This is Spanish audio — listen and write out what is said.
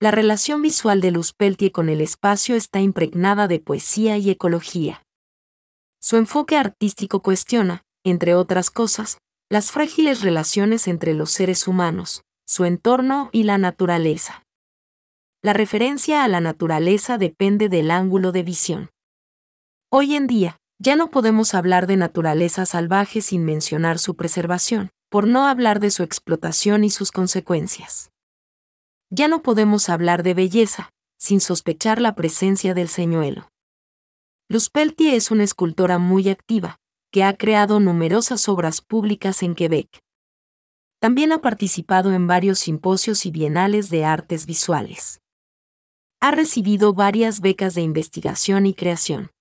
La relación visual de Luz Peltier con el espacio está impregnada de poesía y ecología. Su enfoque artístico cuestiona, entre otras cosas, las frágiles relaciones entre los seres humanos, su entorno y la naturaleza. La referencia a la naturaleza depende del ángulo de visión. Hoy en día, ya no podemos hablar de naturaleza salvaje sin mencionar su preservación, por no hablar de su explotación y sus consecuencias. Ya no podemos hablar de belleza, sin sospechar la presencia del señuelo. Luz Peltier es una escultora muy activa, que ha creado numerosas obras públicas en Quebec. También ha participado en varios simposios y bienales de artes visuales. Ha recibido varias becas de investigación y creación.